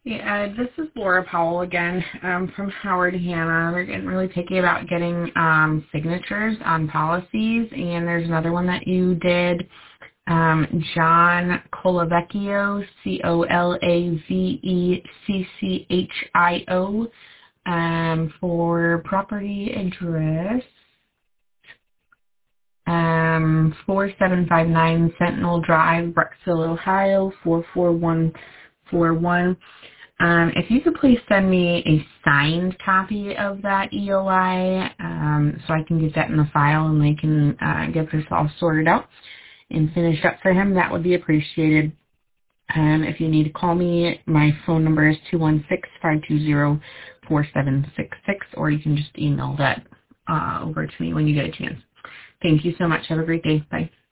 Yeah, this is Laura Powell again from Howard Hanna. They're getting really picky about getting signatures on policies, and there's another one that you did, John Colavecchio, Colavecchio, for property address 4759 Sentinel Drive, Brecksville, Ohio 44141. If you could please send me a signed copy of that EOI so I can get that in the file and they can get this all sorted out and finished up for him, that would be appreciated. If you need to call me, my phone number is 216-520-4766, or you can just email that over to me when you get a chance. Thank you so much. Have a great day. Bye.